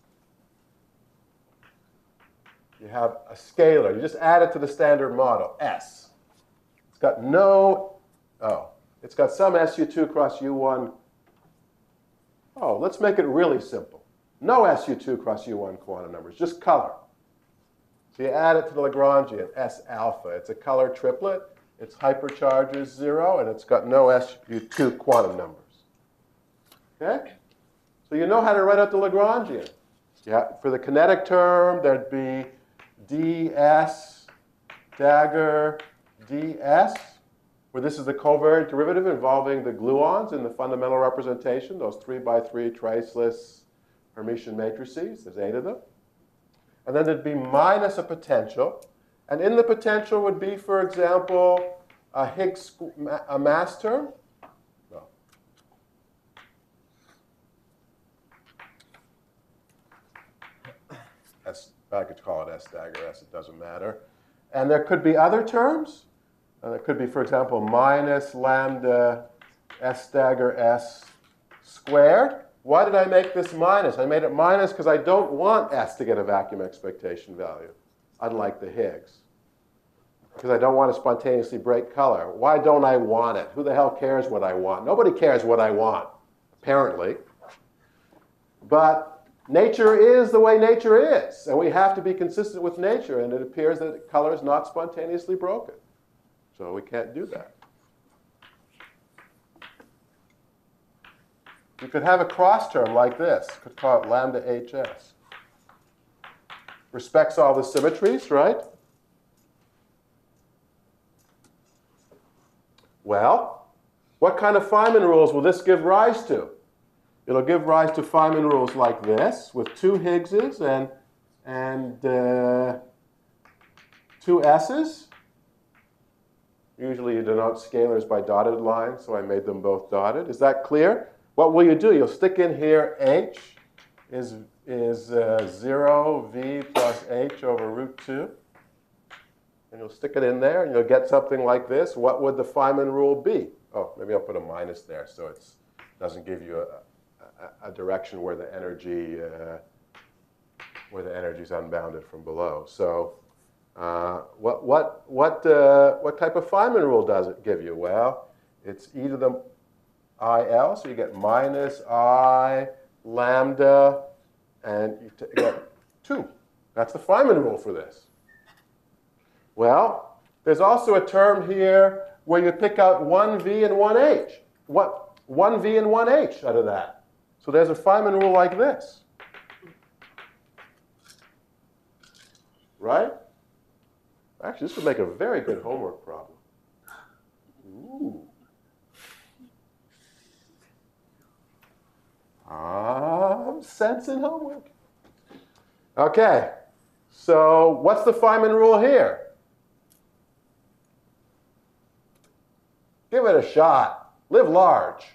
You have a scalar. You just add it to the standard model, S. It's got no, oh, it's got some S U two cross U one. Oh, let's make it really simple. No S U two cross U one quantum numbers, just color. So you add it to the Lagrangian, S alpha. It's a color triplet. Its hypercharge is zero, and it's got no S U two quantum numbers. Okay? So you know how to write out the Lagrangian. Yeah, for the kinetic term, there'd be ds dagger ds, where this is the covariant derivative involving the gluons in the fundamental representation, those three by three traceless Hermitian matrices. There's eight of them. And then there'd be minus a potential. And in the potential would be, for example, a Higgs a mass term. No. S, I could call it S dagger S, it doesn't matter. And there could be other terms. Uh, there could be, for example, minus lambda S dagger S squared. Why did I make this minus? I made it minus because I don't want S to get a vacuum expectation value, unlike the Higgs. Because I don't want to spontaneously break color. Why don't I want it? Who the hell cares what I want? Nobody cares what I want, apparently. But nature is the way nature is, and we have to be consistent with nature, and it appears that color is not spontaneously broken. So we can't do that. You could have a cross term like this. You could call it lambda H S. Respects all the symmetries, right? Well, what kind of Feynman rules will this give rise to? It'll give rise to Feynman rules like this, with two Higgses and, and uh, two S's. Usually you denote scalars by dotted lines, so I made them both dotted. Is that clear? What will you do? You'll stick in here H is, is uh, zero V plus H over root two. And you'll stick it in there, and you'll get something like this. What would the Feynman rule be? Oh, maybe I'll put a minus there so it doesn't give you a, a, a direction where the energy uh, where the energy is unbounded from below. So uh, what, what, what, uh, what type of Feynman rule does it give you? Well, it's e to the I L, so you get minus I lambda, and you get two. That's the Feynman rule for this. Well, there's also a term here where you pick out one V and one H. What? one V and one H out of that. So there's a Feynman rule like this. Right? Actually, this would make a very good homework problem. Ooh. Ah, I'm sensing homework. Okay, so what's the Feynman rule here? Give it a shot. Live large.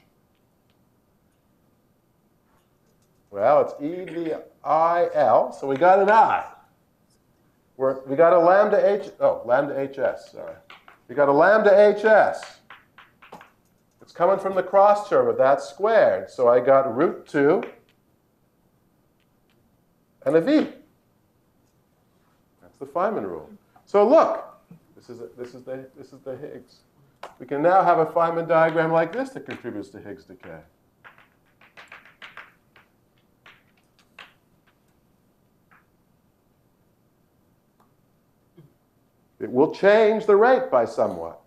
Well, it's E V I L, so we got an I. We're, we got a lambda H, oh, lambda H S, sorry. We got a lambda H S. It's coming from the cross term of that squared. So I got root two and a V. That's the Feynman rule. So look, this is, a, this is, the, this is the Higgs. We can now have a Feynman diagram like this that contributes to Higgs decay. It will change the rate by somewhat.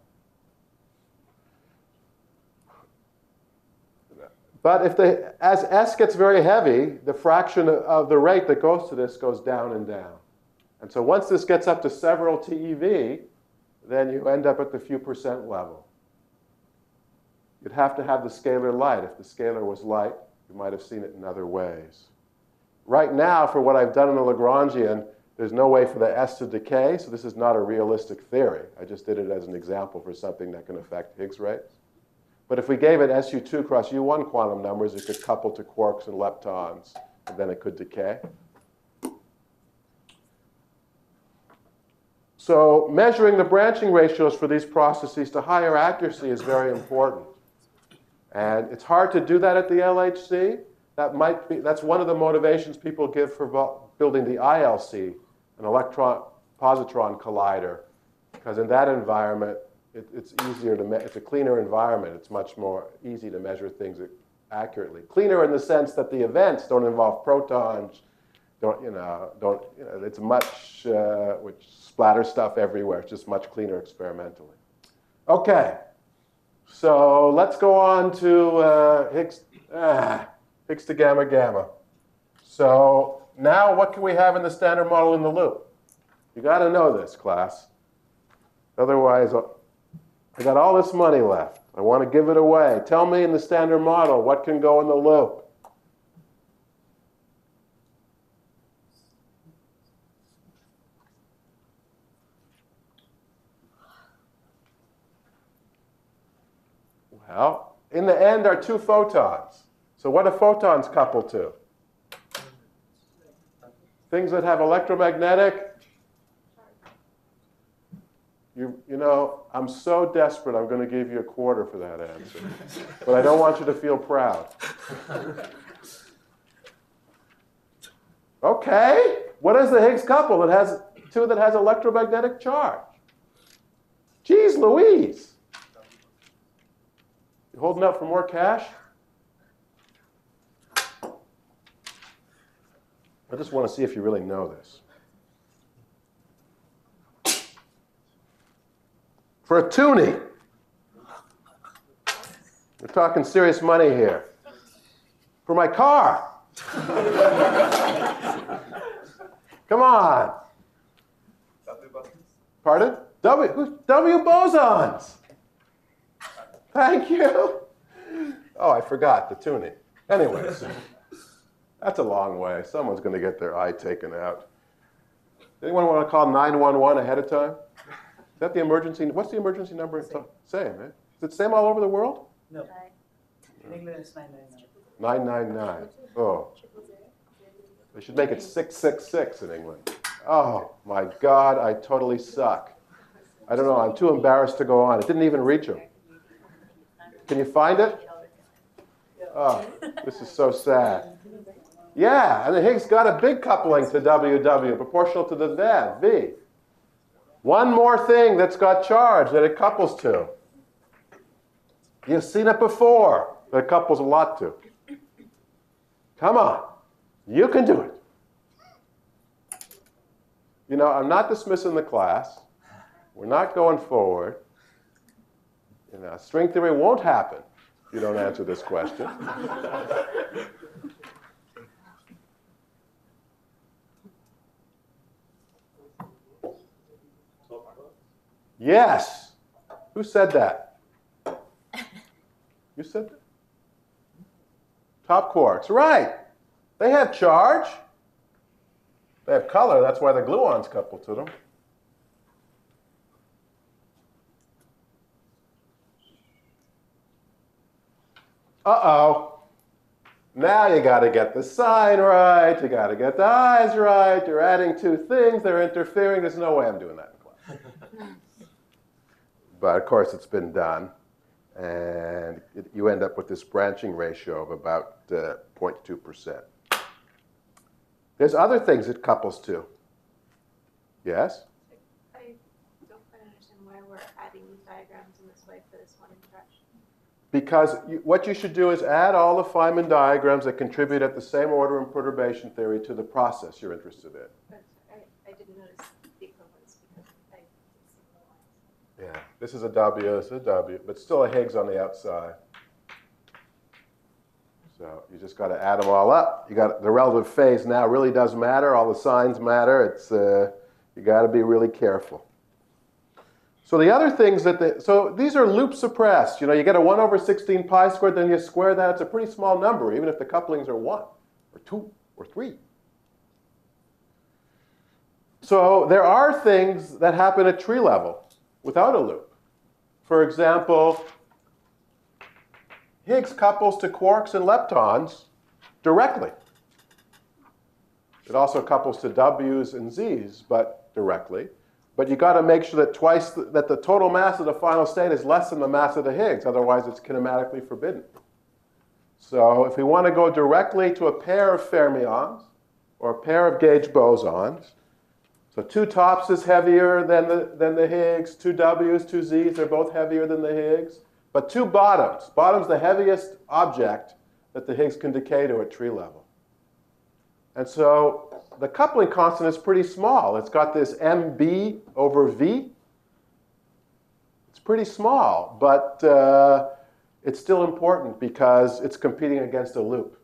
But if the, as S gets very heavy, the fraction of the rate that goes to this goes down and down. And so once this gets up to several T E V, then you end up at the few percent level. You'd have to have the scalar light. If the scalar was light, you might have seen it in other ways. Right now, for what I've done in the Lagrangian, there's no way for the S to decay, so this is not a realistic theory. I just did it as an example for something that can affect Higgs rates. But if we gave it S U two cross U one quantum numbers, it could couple to quarks and leptons, and then it could decay. So measuring the branching ratios for these processes to higher accuracy is very important. And it's hard to do that at the L H C. That might be, that's one of the motivations people give for building the I L C, an electron-positron collider, because in that environment, it, it's easier to, it's a cleaner environment. It's much more easy to measure things accurately. Cleaner in the sense that the events don't involve protons, don't, you know, don't, you know, it's much, uh, which splatter stuff everywhere. It's just much cleaner experimentally. Okay, so let's go on to uh, Higgs, ah, Higgs to gamma gamma. So now what can we have in the standard model in the loop? You got to know this, class. Otherwise, I got all this money left. I want to give it away. Tell me in the standard model what can go in the loop. Well, in the end are two photons. So what do photons couple to? Things that have electromagnetic, you, you know, I'm so desperate I'm going to give you a quarter for that answer. But I don't want you to feel proud. Okay, what is the Higgs couple that has two that has electromagnetic charge? Geez Louise. You holding up for more cash? I just want to see if you really know this. For a toonie. We're talking serious money here. For my car. Come on. Pardon? W, W bosons. Thank you. Oh, I forgot the tuning. Anyways, that's a long way. Someone's going to get their eye taken out. Anyone want to call nine one one ahead of time? Is that the emergency? What's the emergency number? Same, same eh? Is it the same all over the world? No. In England it's nine nine nine. nine nine nine. Oh. They should make it six six six in England. Oh, my God, I totally suck. I don't know, I'm too embarrassed to go on. It didn't even reach him. Can you find it? Oh, this is so sad. Yeah, and the Higgs got a big coupling to W W, proportional to the Z, V. One more thing that's got charge that it couples to. You've seen it before, that it couples a lot to. Come on, you can do it. You know, I'm not dismissing the class. We're not going forward. You know, string theory won't happen if you don't answer this question. Yes. Who said that? You said that? Top quarks. Right. They have charge. They have color. That's why the gluons couple to them. Uh-oh. Now you got to get the sign right. You got to get the eyes right. You're adding two things. They're interfering. There's no way I'm doing that in class. But, of course, it's been done. And it, you end up with this branching ratio of about uh, zero point two percent. There's other things it couples to. Yes? I don't quite understand why we're adding these diagrams in this way for this one interaction. Because you, what you should do is add all the Feynman diagrams that contribute at the same order in perturbation theory to the process you're interested in. But I, I didn't notice the equivalence because I didn't see the lines. Yeah, this is a W, this is a W, but still a Higgs on the outside. So you just got to add them all up. You got the relative phase now really does matter. All the signs matter. It's uh, you got to be really careful. So the other things that the, so these are loop suppressed. You know, you get a one over sixteen pi squared, then you square that. It's a pretty small number, even if the couplings are one or two or three. So there are things that happen at tree level without a loop. For example, Higgs couples to quarks and leptons directly. It also couples to W's and Z's, but directly. But you got to make sure that twice the, that the total mass of the final state is less than the mass of the Higgs. Otherwise, it's kinematically forbidden. So if we want to go directly to a pair of fermions or a pair of gauge bosons, so two tops is heavier than the, than the Higgs, two W's, two Z's, they're both heavier than the Higgs. But two bottoms. Bottom's the heaviest object that the Higgs can decay to at tree level. And so the coupling constant is pretty small. It's got this M B over V. It's pretty small, but uh, it's still important because it's competing against a loop.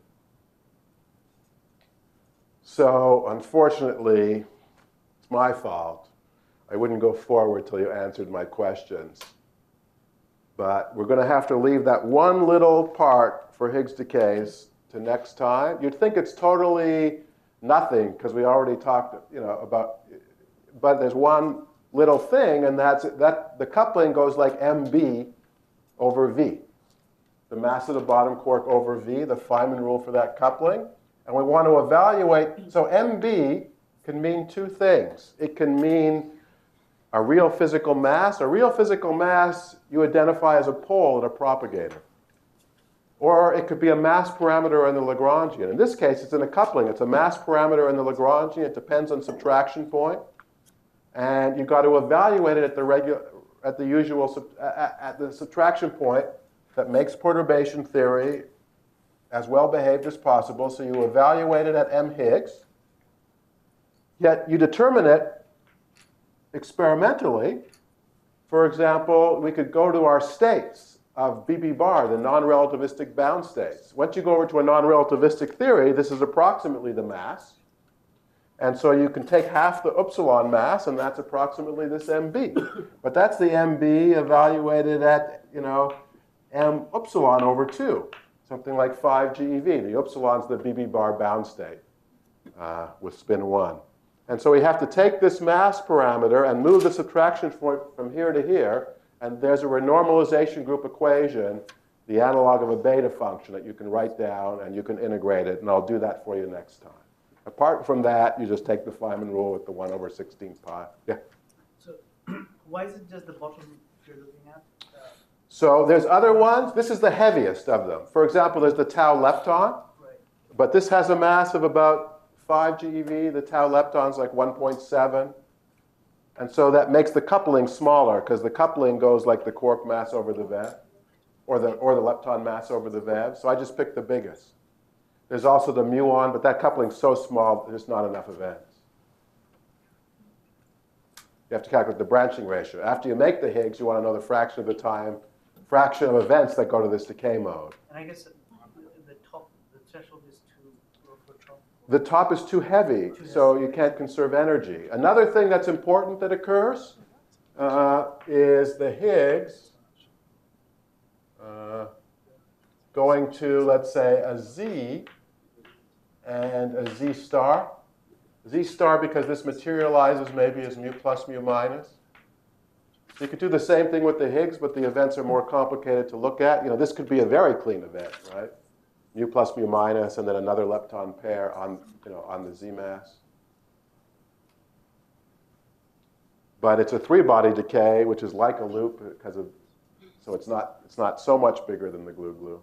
So unfortunately, it's my fault. I wouldn't go forward till you answered my questions. But we're going to have to leave that one little part for Higgs decays to next time. You'd think it's totally nothing because we already talked, you know, about. But there's one little thing, and that's that the coupling goes like M B over V. The mass of the bottom quark over V, the Feynman rule for that coupling. And we want to evaluate. So M B can mean two things. It can mean a real physical mass. A real physical mass you identify as a pole in a propagator. Or it could be a mass parameter in the Lagrangian. In this case, it's in a coupling. It's a mass parameter in the Lagrangian. It depends on subtraction point. And you've got to evaluate it at the, regular, at the usual, at, at the subtraction point that makes perturbation theory as well behaved as possible. So you evaluate it at m Higgs. Yet you determine it experimentally. For example, we could go to our states of B B bar, the non-relativistic bound states. Once you go over to a non-relativistic theory, this is approximately the mass. And so you can take half the upsilon mass, and that's approximately this M B. But that's the M B evaluated at, you know, M upsilon over two, something like five G E V. The upsilon's the B B bar bound state uh, with spin one. And so we have to take this mass parameter and move the subtraction point from here to here, and there's a renormalization group equation, the analog of a beta function that you can write down, and you can integrate it, and I'll do that for you next time. Apart from that, you just take the Feynman rule with the one over sixteen pi. Yeah? So why is it just the bottom you're looking at? Uh, So there's other ones. This is the heaviest of them. For example, there's the tau lepton, right. but this has a mass of about five G E V. The tau lepton's like one point seven. And so that makes the coupling smaller, because the coupling goes like the quark mass over the V E V, or the, or the lepton mass over the V E V. So I just picked the biggest. There's also the muon, but that coupling's so small, there's not enough events. You have to calculate the branching ratio. After you make the Higgs, you want to know the fraction of the time, fraction of events that go to this decay mode. And I guess the top, the threshold is too low for top. The top is too heavy, so you can't conserve energy. Another thing that's important that occurs uh, is the Higgs uh, going to, let's say, a Z and a Z star. Z star because this materializes maybe as mu plus mu minus. So you could do the same thing with the Higgs, but the events are more complicated to look at. You know, this could be a very clean event, right? Mu plus mu minus, and then another lepton pair on, you know, on the Z mass. But it's a three-body decay, which is like a loop because of, so it's not, it's not so much bigger than the glue-glue.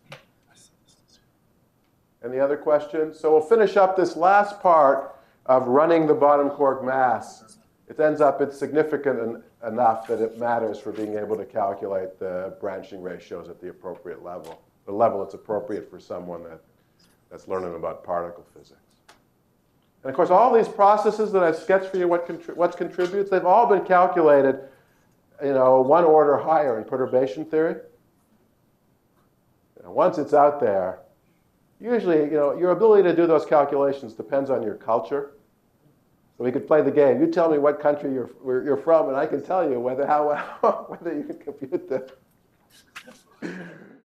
Any other questions? So we'll finish up this last part of running the bottom quark mass. It ends up it's significant en enough that it matters for being able to calculate the branching ratios at the appropriate level, the level that's appropriate for someone that, that's learning about particle physics. And of course, all these processes that I've sketched for you, what contri what contributes, they've all been calculated, you know, one order higher in perturbation theory. You know, once it's out there, usually, you know, your ability to do those calculations depends on your culture. So we could play the game. You tell me what country you're, you're from, and I can tell you whether, how, whether you can compute this.